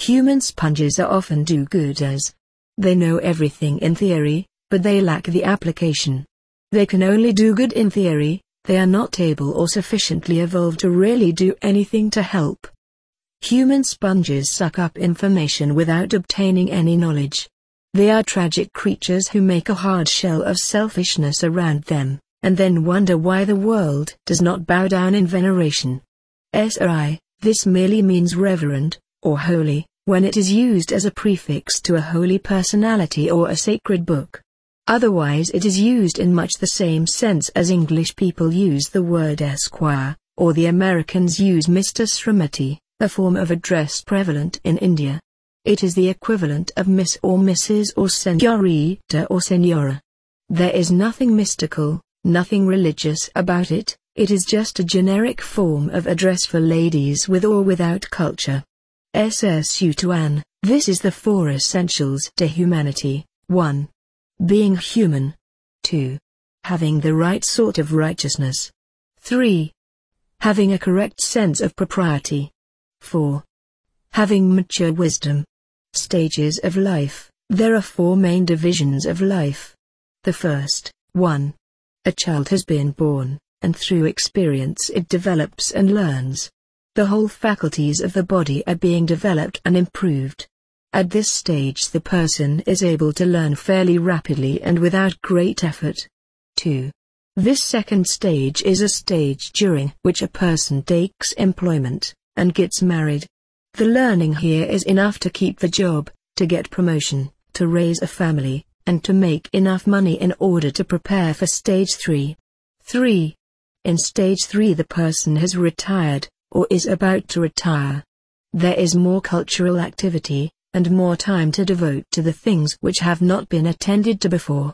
Human sponges are often do-gooders. They know everything in theory, but they lack the application. They can only do good in theory, they are not able or sufficiently evolved to really do anything to help. Human sponges suck up information without obtaining any knowledge. They are tragic creatures who make a hard shell of selfishness around them, and then wonder why the world does not bow down in veneration. This merely means reverend, or holy, when it is used as a prefix to a holy personality or a sacred book. Otherwise it is used in much the same sense as English people use the word Esquire, or the Americans use Mr. Srimati, a form of address prevalent in India. It is the equivalent of Miss or Mrs. or Senorita or Senora. There is nothing mystical, nothing religious about it, it is just a generic form of address for ladies with or without culture. Sutuan, this is the 4 essentials to humanity. 1. Being human. 2. Having the right sort of righteousness. 3. Having a correct sense of propriety. 4. Having mature wisdom. Stages of life. There are 4 main divisions of life. The first, 1. A child has been born, and through experience it develops and learns. The whole faculties of the body are being developed and improved. At this stage the person is able to learn fairly rapidly and without great effort. 2. This second stage is a stage during which a person takes employment, and gets married. The learning here is enough to keep the job, to get promotion, to raise a family, and to make enough money in order to prepare for stage 3. 3. In stage 3 the person has retired, or is about to retire. There is more cultural activity, and more time to devote to the things which have not been attended to before.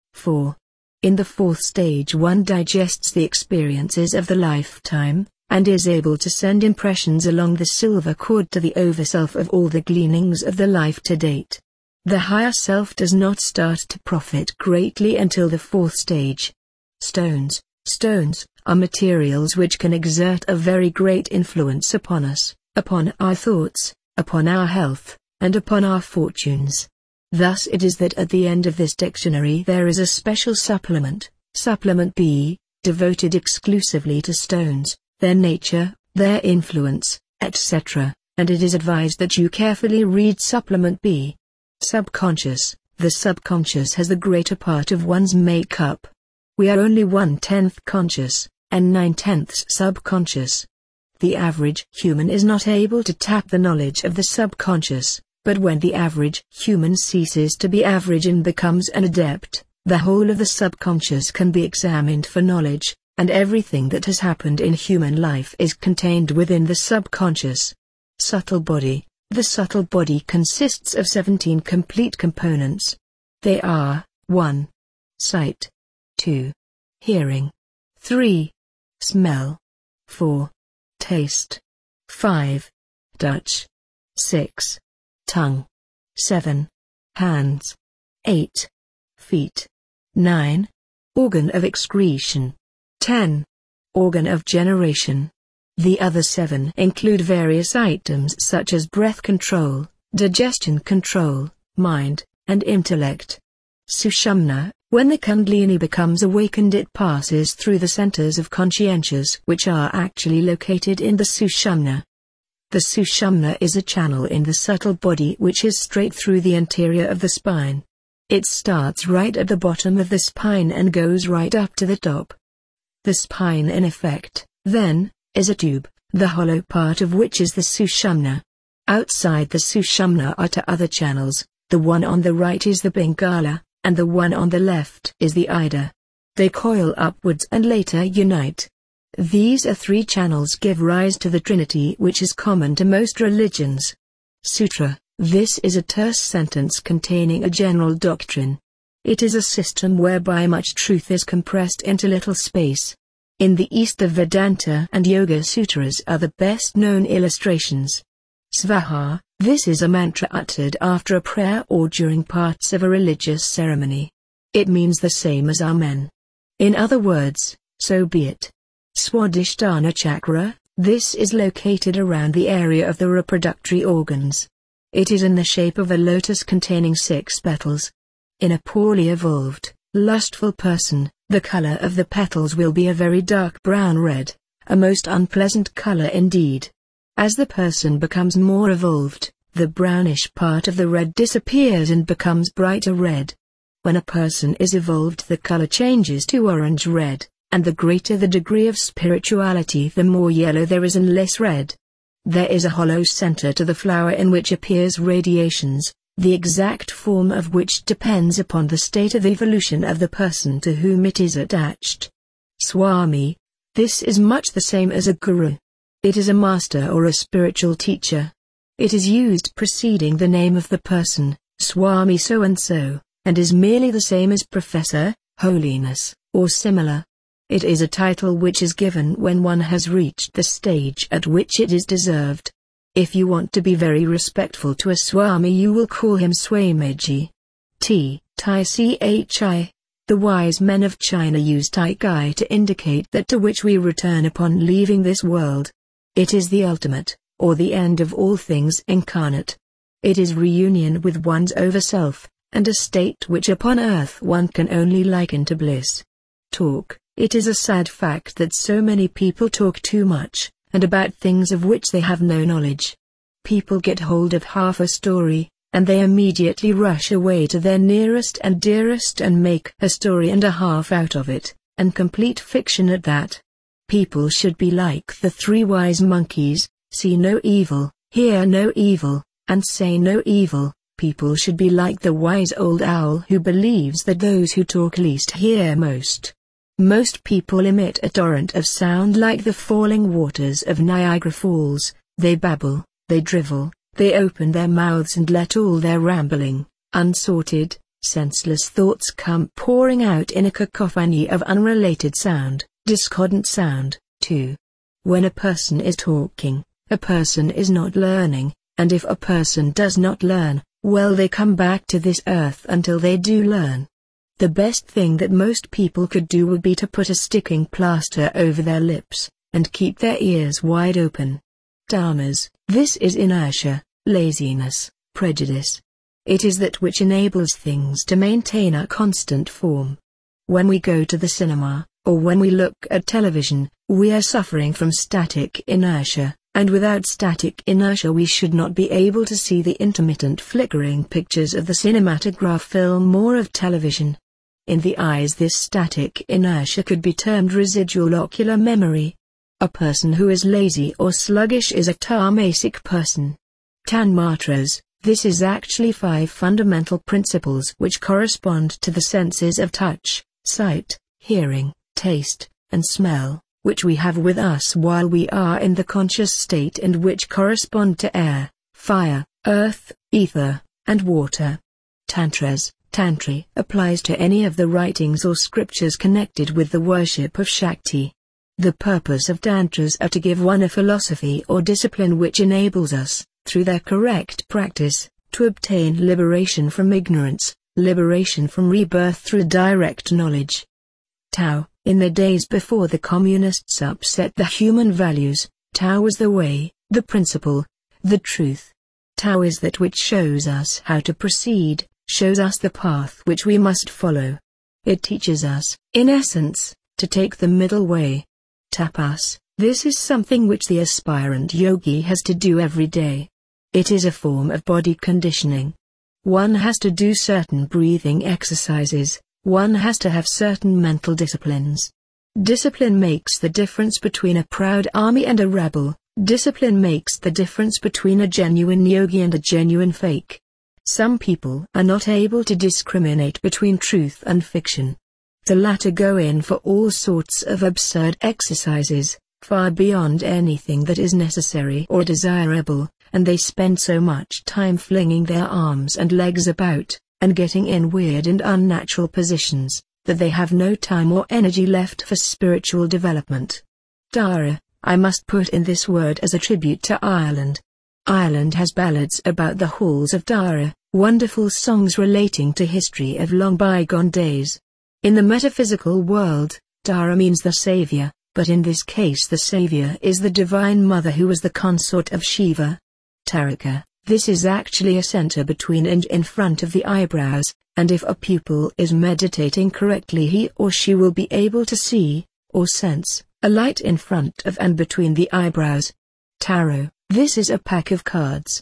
4. In the 4th stage one digests the experiences of the lifetime, and is able to send impressions along the silver cord to the overself of all the gleanings of the life to date. The higher self does not start to profit greatly until the 4th stage. Stones are materials which can exert a very great influence upon us, upon our thoughts, upon our health, and upon our fortunes. Thus it is that at the end of this dictionary there is a special supplement, Supplement B, devoted exclusively to stones, their nature, their influence, etc., and it is advised that you carefully read Supplement B. Subconscious. The subconscious has the greater part of one's makeup. We are only 1/10 conscious, and 9/10 subconscious. The average human is not able to tap the knowledge of the subconscious, but when the average human ceases to be average and becomes an adept, the whole of the subconscious can be examined for knowledge, and everything that has happened in human life is contained within the subconscious. Subtle body. The subtle body consists of 17 complete components. They are: 1. Sight. 2. Hearing. 3. Smell. 4. Taste. 5. Touch. 6. Tongue. 7. Hands. 8. Feet. 9. Organ of excretion. 10. Organ of generation. The other 7 include various items such as breath control, digestion control, mind, and intellect. Sushumna. When the Kundalini becomes awakened it passes through the centers of conscientious which are actually located in the Sushumna. The Sushumna is a channel in the subtle body which is straight through the interior of the spine. It starts right at the bottom of the spine and goes right up to the top. The spine in effect, then, is a tube, the hollow part of which is the Sushumna. Outside the Sushumna are 2 other channels, the one on the right is the Pingala, and the one on the left is the Ida. They coil upwards and later unite. These 3 channels give rise to the Trinity which is common to most religions. Sutra. This is a terse sentence containing a general doctrine. It is a system whereby much truth is compressed into little space. In the East the Vedanta and Yoga Sutras are the best known illustrations. Svaha. This is a mantra uttered after a prayer or during parts of a religious ceremony. It means the same as Amen. In other words, so be it. Swadhisthana chakra. This is located around the area of the reproductory organs. It is in the shape of a lotus containing 6 petals. In a poorly evolved, lustful person, the color of the petals will be a very dark brown red, a most unpleasant color indeed. As the person becomes more evolved, the brownish part of the red disappears and becomes brighter red. When a person is evolved, the color changes to orange-red, and the greater the degree of spirituality, the more yellow there is and less red. There is a hollow center to the flower in which appears radiations, the exact form of which depends upon the state of evolution of the person to whom it is attached. Swami. This is much the same as a guru. It is a master or a spiritual teacher. It is used preceding the name of the person, Swami so-and-so, and is merely the same as Professor, Holiness, or similar. It is a title which is given when one has reached the stage at which it is deserved. If you want to be very respectful to a Swami, you will call him Swamiji. Tai. The wise men of China use Tai Kai to indicate that to which we return upon leaving this world. It is the ultimate, or the end of all things incarnate. It is reunion with one's over-self, and a state which upon earth one can only liken to bliss. Talk. It is a sad fact that so many people talk too much, and about things of which they have no knowledge. People get hold of half a story, and they immediately rush away to their nearest and dearest and make a story and a half out of it, and complete fiction at that. People should be like the 3 wise monkeys, see no evil, hear no evil, and say no evil. People should be like the wise old owl who believes that those who talk least hear most. Most people emit a torrent of sound like the falling waters of Niagara Falls. They babble, they drivel, they open their mouths and let all their rambling, unsorted, senseless thoughts come pouring out in a cacophony of unrelated sound, discordant sound, too. When a person is talking, a person is not learning, and if a person does not learn, well, they come back to this earth until they do learn. The best thing that most people could do would be to put a sticking plaster over their lips, and keep their ears wide open. Dharmas. This is inertia, laziness, prejudice. It is that which enables things to maintain a constant form. When we go to the cinema, or when we look at television, we are suffering from static inertia, and without static inertia we should not be able to see the intermittent flickering pictures of the cinematograph film or of television. In the eyes, this static inertia could be termed residual ocular memory. A person who is lazy or sluggish is a tamasic person. Tanmatras. This is actually 5 fundamental principles which correspond to the senses of touch, sight, hearing, taste, and smell, which we have with us while we are in the conscious state and which correspond to air, fire, earth, ether, and water. Tantras. Tantri applies to any of the writings or scriptures connected with the worship of Shakti. The purpose of tantras are to give one a philosophy or discipline which enables us, through their correct practice, to obtain liberation from ignorance, liberation from rebirth through direct knowledge. Tao. In the days before the communists upset the human values, Tao was the way, the principle, the truth. Tao is that which shows us how to proceed, shows us the path which we must follow. It teaches us, in essence, to take the middle way. Tapas. This is something which the aspirant yogi has to do every day. It is a form of body conditioning. One has to do certain breathing exercises, one has to have certain mental disciplines. Discipline makes the difference between a proud army and a rebel. Discipline makes the difference between a genuine yogi and a genuine fake. Some people are not able to discriminate between truth and fiction. The latter go in for all sorts of absurd exercises, far beyond anything that is necessary or desirable, and they spend so much time flinging their arms and legs about, and getting in weird and unnatural positions, that they have no time or energy left for spiritual development. Dara. I must put in this word as a tribute to Ireland. Ireland has ballads about the halls of Dara, wonderful songs relating to history of long bygone days. In the metaphysical world, Dara means the savior, but in this case the savior is the Divine Mother who was the consort of Shiva. Taraka. This is actually a center between and in front of the eyebrows, and if a pupil is meditating correctly, he or she will be able to see, or sense, a light in front of and between the eyebrows. Tarot. This is a pack of cards,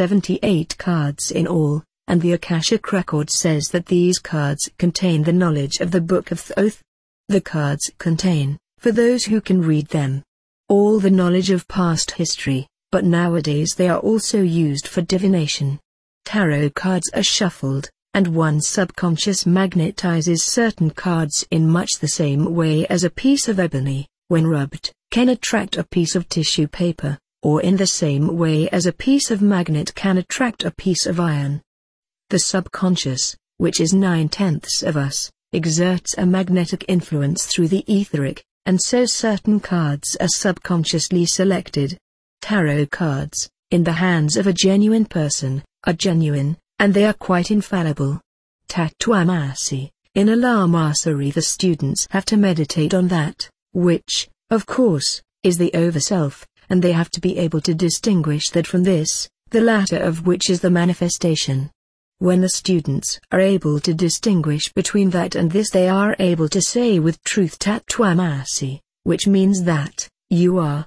78 cards in all, and the Akashic record says that these cards contain the knowledge of the Book of Thoth. The cards contain, for those who can read them, all the knowledge of past history, but nowadays they are also used for divination. Tarot cards are shuffled, and one's subconscious magnetizes certain cards in much the same way as a piece of ebony, when rubbed, can attract a piece of tissue paper, or in the same way as a piece of magnet can attract a piece of iron. The subconscious, which is 9/10 of us, exerts a magnetic influence through the etheric, and so certain cards are subconsciously selected. Tarot cards, in the hands of a genuine person, are genuine, and they are quite infallible. Tatwamasi. In a Lamasari, the students have to meditate on that, which, of course, is the overself, and they have to be able to distinguish that from this, the latter of which is the manifestation. When the students are able to distinguish between that and this, they are able to say with truth Tatwamasi, which means that, you are.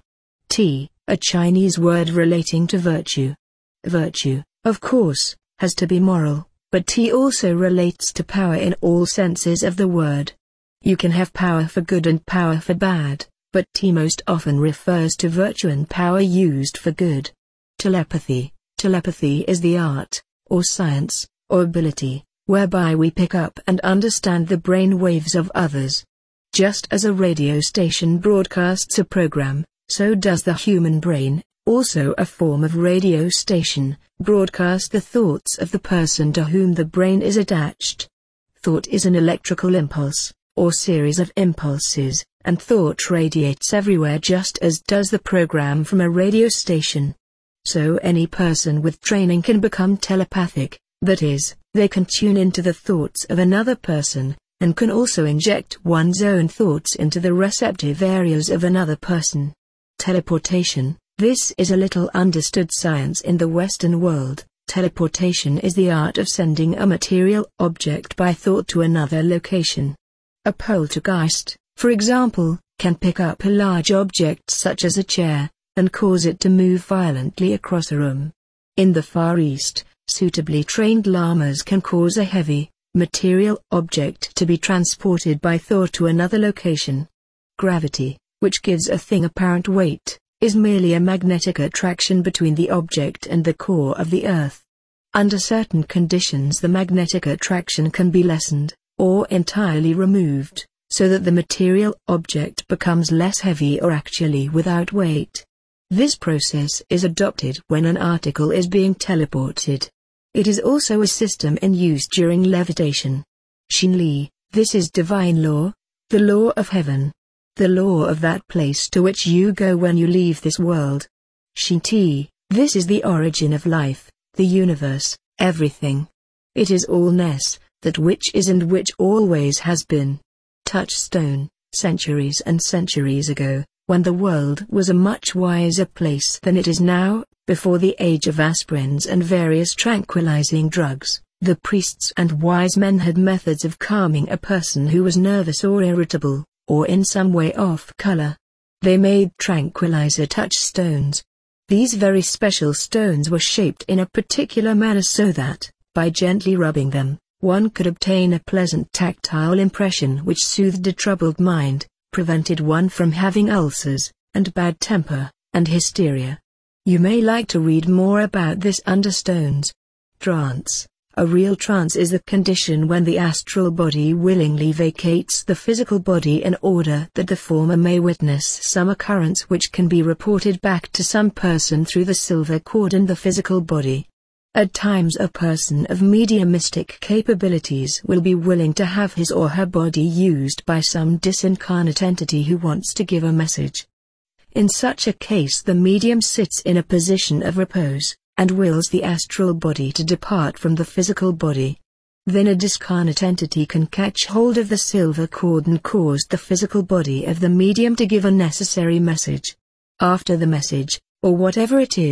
A Chinese word relating to virtue. Virtue, of course, has to be moral, but T also relates to power in all senses of the word. You can have power for good and power for bad, but T most often refers to virtue and power used for good. Telepathy. Telepathy is the art, or science, or ability, whereby we pick up and understand the brain waves of others. Just as a radio station broadcasts a program, so does the human brain, also a form of radio station, broadcast the thoughts of the person to whom the brain is attached. Thought is an electrical impulse, or series of impulses, and thought radiates everywhere just as does the program from a radio station. So any person with training can become telepathic, that is, they can tune into the thoughts of another person, and can also inject one's own thoughts into the receptive areas of another person. Teleportation. This is a little understood science in the Western world. Teleportation is the art of sending a material object by thought to another location. A poltergeist, for example, can pick up a large object such as a chair, and cause it to move violently across a room. In the Far East, suitably trained lamas can cause a heavy, material object to be transported by thought to another location. Gravity, which gives a thing apparent weight, is merely a magnetic attraction between the object and the core of the earth. Under certain conditions, the magnetic attraction can be lessened, or entirely removed, so that the material object becomes less heavy or actually without weight. This process is adopted when an article is being teleported. It is also a system in use during levitation. Shinli. This is divine law, the law of heaven, the law of that place to which you go when you leave this world. Shinti. This is the origin of life, the universe, everything. It is allness, that which is and which always has been. Touchstone. Centuries and centuries ago, when the world was a much wiser place than it is now, before the age of aspirins and various tranquilizing drugs, the priests and wise men had methods of calming a person who was nervous or irritable, or in some way off color. They made tranquilizer touchstones. These very special stones were shaped in a particular manner so that, by gently rubbing them, one could obtain a pleasant tactile impression which soothed a troubled mind, prevented one from having ulcers, and bad temper, and hysteria. You may like to read more about this under stones. Trance. A real trance is the condition when the astral body willingly vacates the physical body in order that the former may witness some occurrence which can be reported back to some person through the silver cord in the physical body. At times a person of mediumistic capabilities will be willing to have his or her body used by some disincarnate entity who wants to give a message. In such a case the medium sits in a position of repose, and wills the astral body to depart from the physical body. Then a discarnate entity can catch hold of the silver cord and cause the physical body of the medium to give a necessary message. After the message, or whatever it is,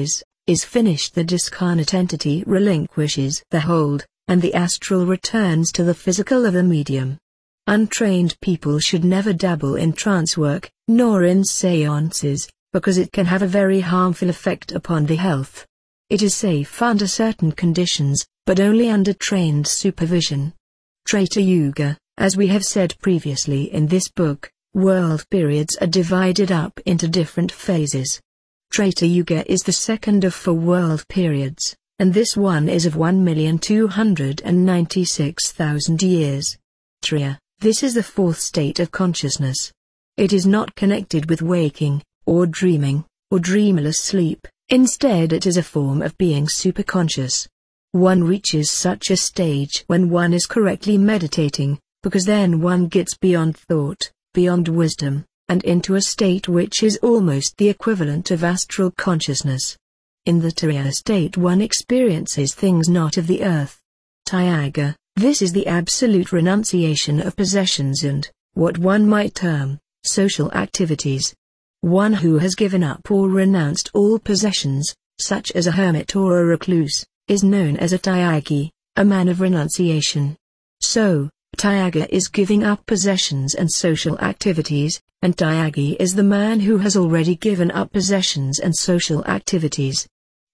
is finished, the discarnate entity relinquishes the hold, and the astral returns to the physical of the medium. Untrained people should never dabble in trance work, nor in seances, because it can have a very harmful effect upon the health. It is safe under certain conditions, but only under trained supervision. Treta Yuga, as we have said previously in this book, world periods are divided up into different phases. Treta Yuga is the second of 4 world periods, and this one is of 1,296,000 years. Triya, this is the 4th state of consciousness. It is not connected with waking, or dreaming, or dreamless sleep. Instead, it is a form of being superconscious. One reaches such a stage when one is correctly meditating, because then one gets beyond thought, beyond wisdom, and into a state which is almost the equivalent of astral consciousness. In the Turiya state one experiences things not of the earth. Tyaga, this is the absolute renunciation of possessions and, what one might term, social activities. One who has given up or renounced all possessions, such as a hermit or a recluse, is known as a Tyagi, a man of renunciation. So, Tyaga is giving up possessions and social activities, and Tyagi is the man who has already given up possessions and social activities.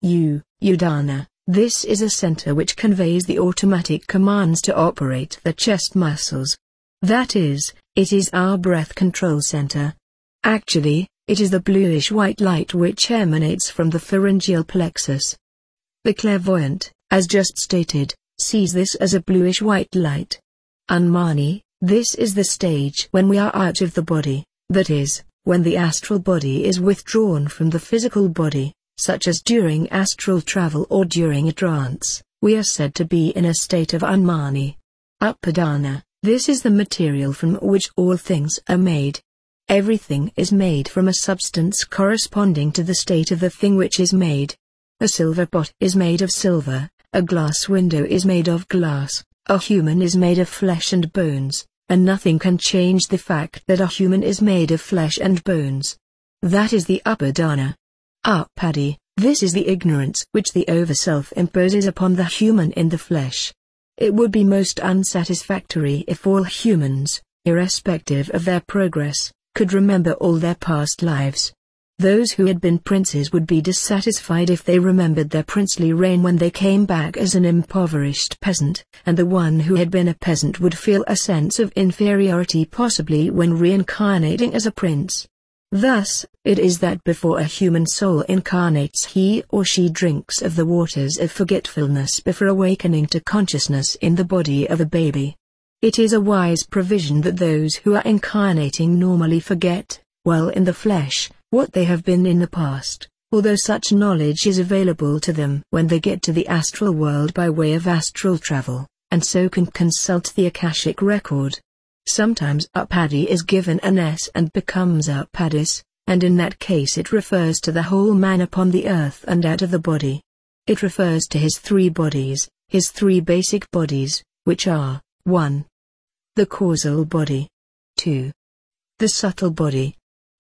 Udana, this is a center which conveys the automatic commands to operate the chest muscles. That is, it is our breath control center. Actually, it is the bluish-white light which emanates from the pharyngeal plexus. The clairvoyant, as just stated, sees this as a bluish-white light. Unmani, this is the stage when we are out of the body, that is, when the astral body is withdrawn from the physical body, such as during astral travel or during a trance, we are said to be in a state of Unmani. Upadana, this is the material from which all things are made. Everything is made from a substance corresponding to the state of the thing which is made. A silver pot is made of silver, a glass window is made of glass, a human is made of flesh and bones, and nothing can change the fact that a human is made of flesh and bones. That is the Upadana. Upadi, this is the ignorance which the Overself imposes upon the human in the flesh. It would be most unsatisfactory if all humans, irrespective of their progress, could remember all their past lives. Those who had been princes would be dissatisfied if they remembered their princely reign when they came back as an impoverished peasant, and the one who had been a peasant would feel a sense of inferiority possibly when reincarnating as a prince. Thus, it is that before a human soul incarnates he or she drinks of the waters of forgetfulness before awakening to consciousness in the body of a baby. It is a wise provision that those who are incarnating normally forget, while in the flesh, what they have been in the past, although such knowledge is available to them when they get to the astral world by way of astral travel, and so can consult the Akashic record. Sometimes Upadi is given an S and becomes Upadis, and in that case it refers to the whole man upon the earth and out of the body. It refers to his 3 bodies, his 3 basic bodies, which are, 1. The causal body. 2. The subtle body.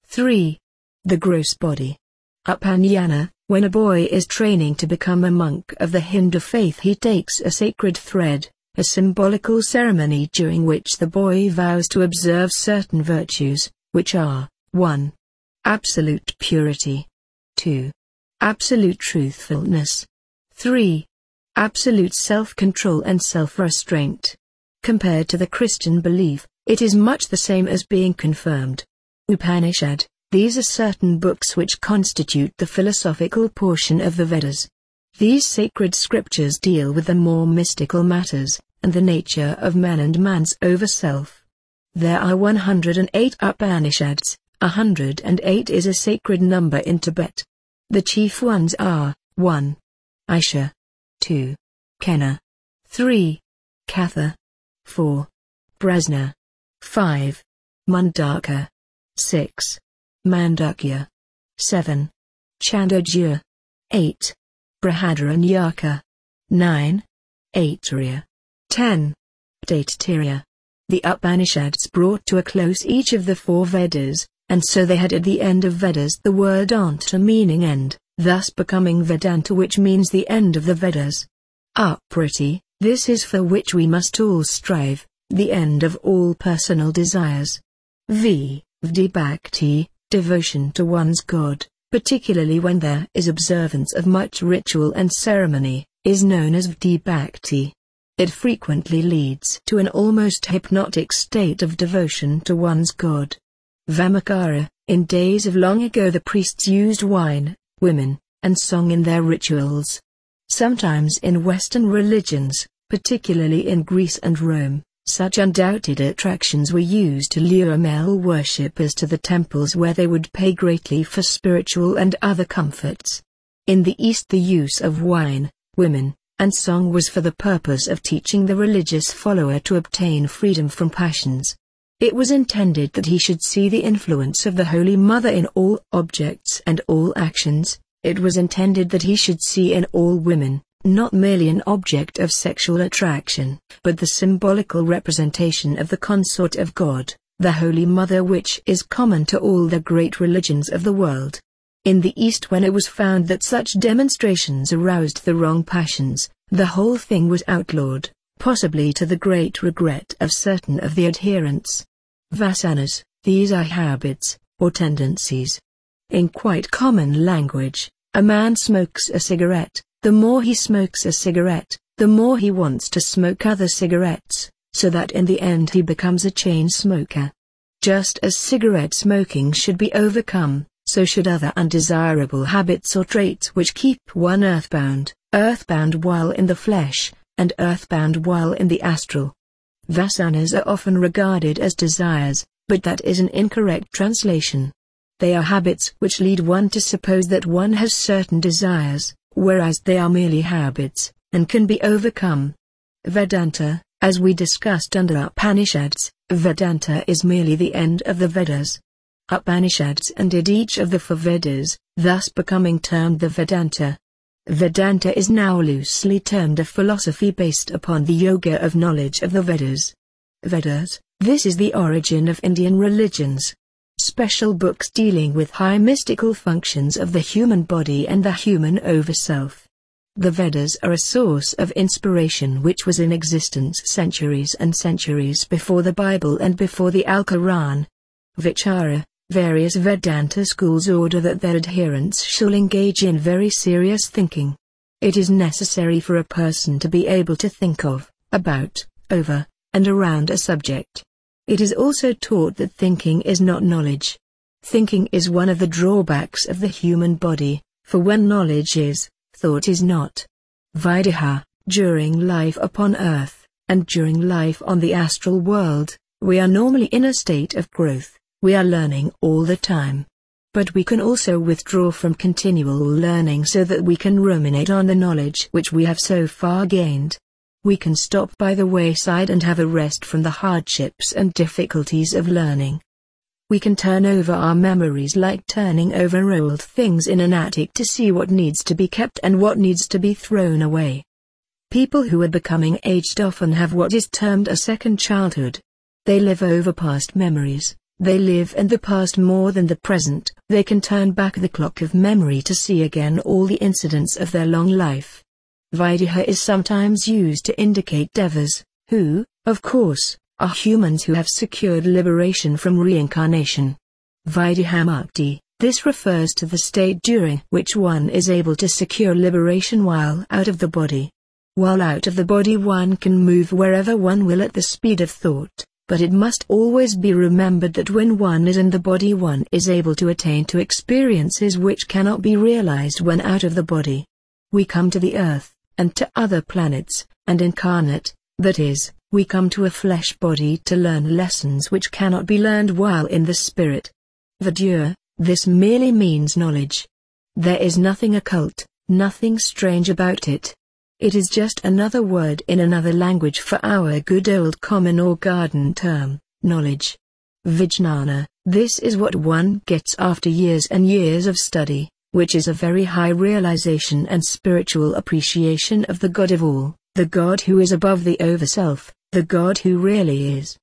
3. The gross body. Upanyana, when a boy is training to become a monk of the Hindu faith, he takes a sacred thread, a symbolical ceremony during which the boy vows to observe certain virtues, which are, 1. Absolute purity. 2. Absolute truthfulness. 3. Absolute self-control and self-restraint. Compared to the Christian belief, it is much the same as being confirmed. Upanishad, these are certain books which constitute the philosophical portion of the Vedas. These sacred scriptures deal with the more mystical matters, and the nature of man and man's over-self. There are 108 Upanishads, 108 is a sacred number in Tibet. The chief ones are, 1. Isha. 2. Kena. 3. Katha. 4. Prasna. 5. Mundaka. 6. Mandukya. 7. Chandogya. 8. Brihadaranyaka. 9. Aitareya. 10. Taittiriya. The Upanishads brought to a close each of the 4 Vedas, and so they had at the end of Vedas the word Anta meaning end, thus becoming Vedanta, which means the end of the Vedas. Apriti, this is for which we must all strive, the end of all personal desires. Vdi Bhakti, devotion to one's God, particularly when there is observance of much ritual and ceremony, is known as Vdi Bhakti. It frequently leads to an almost hypnotic state of devotion to one's God. Vamakara, in days of long ago the priests used wine, women, and song in their rituals. Sometimes in Western religions, particularly in Greece and Rome, such undoubted attractions were used to lure male worshippers to the temples where they would pay greatly for spiritual and other comforts. In the East the use of wine, women, and song was for the purpose of teaching the religious follower to obtain freedom from passions. It was intended that he should see the influence of the Holy Mother in all objects and all actions. It was intended that he should see in all women, not merely an object of sexual attraction, but the symbolical representation of the consort of God, the Holy Mother, which is common to all the great religions of the world. In the East, when it was found that such demonstrations aroused the wrong passions, the whole thing was outlawed, possibly to the great regret of certain of the adherents. Vasanas, these are habits, or tendencies. In quite common language, a man smokes a cigarette. The more he smokes a cigarette, the more he wants to smoke other cigarettes, so that in the end he becomes a chain smoker. Just as cigarette smoking should be overcome, so should other undesirable habits or traits which keep one earthbound while in the flesh, and earthbound while in the astral. Vasanas are often regarded as desires, but that is an incorrect translation. They are habits which lead one to suppose that one has certain desires, whereas they are merely habits, and can be overcome. Vedanta, as we discussed under Upanishads, Vedanta is merely the end of the Vedas. Upanishads undid each of the four Vedas, thus becoming termed the Vedanta. Vedanta is now loosely termed a philosophy based upon the yoga of knowledge of the Vedas. Vedas, this is the origin of Indian religions. Special books dealing with high mystical functions of the human body and the human overself. The Vedas are a source of inspiration which was in existence centuries and centuries before the Bible and before the Al-Quran. Vichara, various Vedanta schools order that their adherents shall engage in very serious thinking. It is necessary for a person to be able to think of, about, over, and around a subject. It is also taught that thinking is not knowledge. Thinking is one of the drawbacks of the human body, for when knowledge is, thought is not. Videha, during life upon earth, and during life on the astral world, we are normally in a state of growth, we are learning all the time. But we can also withdraw from continual learning so that we can ruminate on the knowledge which we have so far gained. We can stop by the wayside and have a rest from the hardships and difficulties of learning. We can turn over our memories like turning over old things in an attic to see what needs to be kept and what needs to be thrown away. People who are becoming aged often have what is termed a second childhood. They live over past memories, they live in the past more than the present. They can turn back the clock of memory to see again all the incidents of their long life. Videha is sometimes used to indicate devas, who, of course, are humans who have secured liberation from reincarnation. Videhamukti, this refers to the state during which one is able to secure liberation while out of the body. While out of the body one can move wherever one will at the speed of thought, but it must always be remembered that when one is in the body one is able to attain to experiences which cannot be realized when out of the body. We come to the earth, and to other planets, and incarnate, that is, we come to a flesh body to learn lessons which cannot be learned while in the spirit. Vidya, this merely means knowledge. There is nothing occult, nothing strange about it. It is just another word in another language for our good old common or garden term, knowledge. Vijnana, this is what one gets after years and years of study, which is a very high realization and spiritual appreciation of the God of all, the God who is above the overself, the God who really is.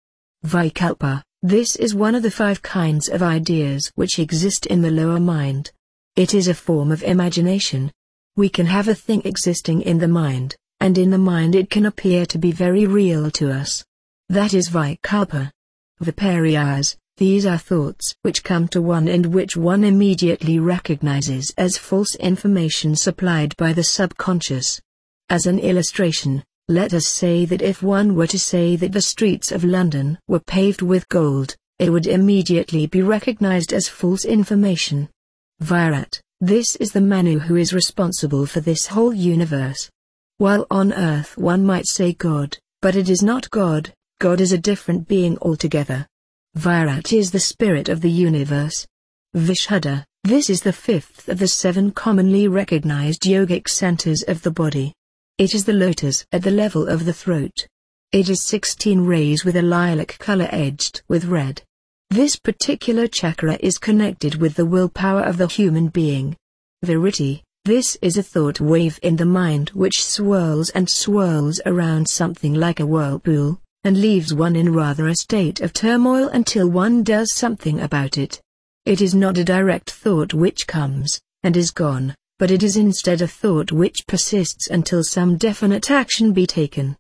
Vikalpa, this is one of the 5 kinds of ideas which exist in the lower mind. It is a form of imagination. We can have a thing existing in the mind, and in the mind it can appear to be very real to us. That is Vikalpa. Viparyas, these are thoughts which come to one and which one immediately recognizes as false information supplied by the subconscious. As an illustration, let us say that if one were to say that the streets of London were paved with gold, it would immediately be recognized as false information. Virat, this is the Manu who is responsible for this whole universe. While on earth one might say God, but it is not God. God is a different being altogether. Virat is the spirit of the universe. Vishuddha, this is the fifth of the 7 commonly recognized yogic centers of the body. It is the lotus at the level of the throat. It is 16 rays with a lilac color edged with red. This particular chakra is connected with the willpower of the human being. Vritti, this is a thought wave in the mind which swirls and swirls around something like a whirlpool, and leaves one in rather a state of turmoil until one does something about it. It is not a direct thought which comes, and is gone, but it is instead a thought which persists until some definite action be taken.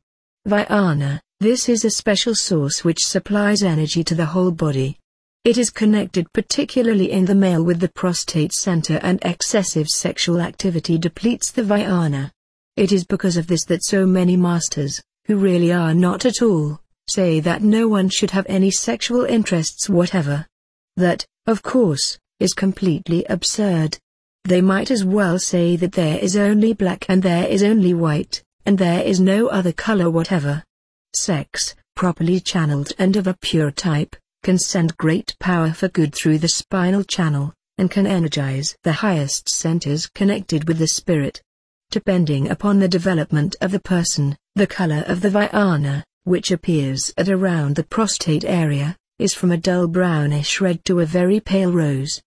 Vyana, this is a special source which supplies energy to the whole body. It is connected particularly in the male with the prostate center, and excessive sexual activity depletes the Vyana. It is because of this that so many masters, who really are not at all, say that no one should have any sexual interests whatever. That, of course, is completely absurd. They might as well say that there is only black and there is only white, and there is no other color whatever. Sex, properly channeled and of a pure type, can send great power for good through the spinal channel, and can energize the highest centers connected with the spirit. Depending upon the development of the person, the color of the Vyana, which appears at around the prostate area, is from a dull brownish red to a very pale rose.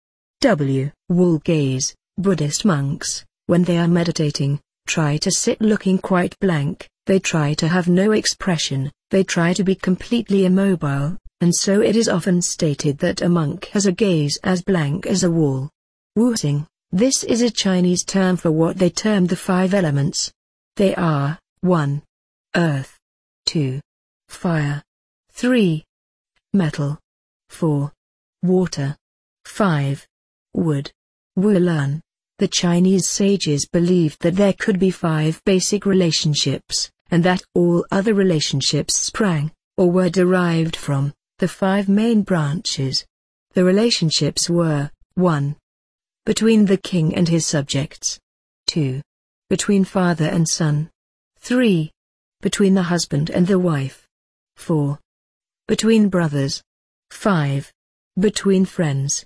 Wall gaze, Buddhist monks, when they are meditating, try to sit looking quite blank, they try to have no expression, they try to be completely immobile, and so it is often stated that a monk has a gaze as blank as a wall. Wuxing, this is a Chinese term for what they term the 5 elements. They are, 1. Earth. 2. Fire. 3. Metal. 4. Water. 5. Wood. Wulan. The Chinese sages believed that there could be 5 basic relationships, and that all other relationships sprang, or were derived from, the 5 main branches. The relationships were, 1. Between the king and his subjects. 2. Between father and son. 3. Between the husband and the wife. 4. Between brothers. 5. Between friends.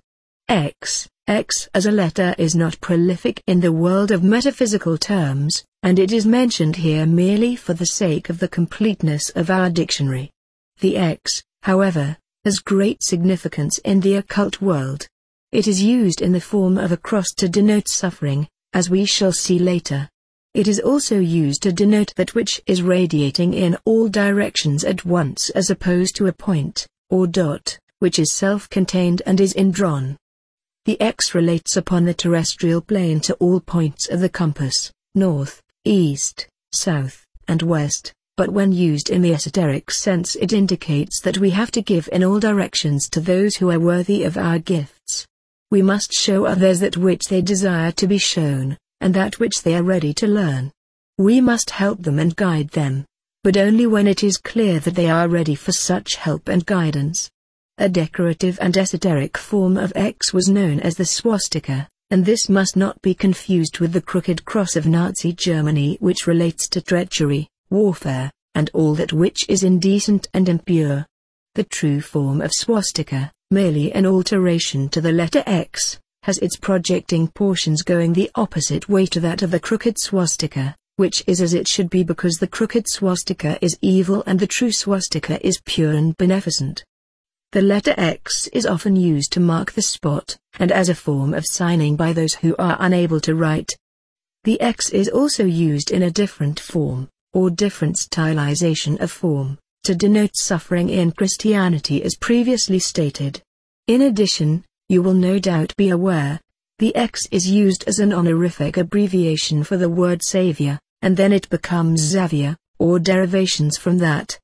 X as a letter is not prolific in the world of metaphysical terms, and it is mentioned here merely for the sake of the completeness of our dictionary. The X, however, has great significance in the occult world. It is used in the form of a cross to denote suffering, as we shall see later. It is also used to denote that which is radiating in all directions at once, as opposed to a point, or dot, which is self-contained and is indrawn. The X relates upon the terrestrial plane to all points of the compass, north, east, south, and west, but when used in the esoteric sense it indicates that we have to give in all directions to those who are worthy of our gifts. We must show others that which they desire to be shown, and that which they are ready to learn. We must help them and guide them, but only when it is clear that they are ready for such help and guidance. A decorative and esoteric form of X was known as the swastika, and this must not be confused with the crooked cross of Nazi Germany, which relates to treachery, warfare, and all that which is indecent and impure. The true form of swastika, merely an alteration to the letter X, has its projecting portions going the opposite way to that of the crooked swastika, which is as it should be because the crooked swastika is evil and the true swastika is pure and beneficent. The letter X is often used to mark the spot, and as a form of signing by those who are unable to write. The X is also used in a different form, or different stylization of form, to denote suffering in Christianity as previously stated. In addition, you will no doubt be aware The X is used as an honorific abbreviation for the word savior, and then it becomes Xavier, or derivations from that.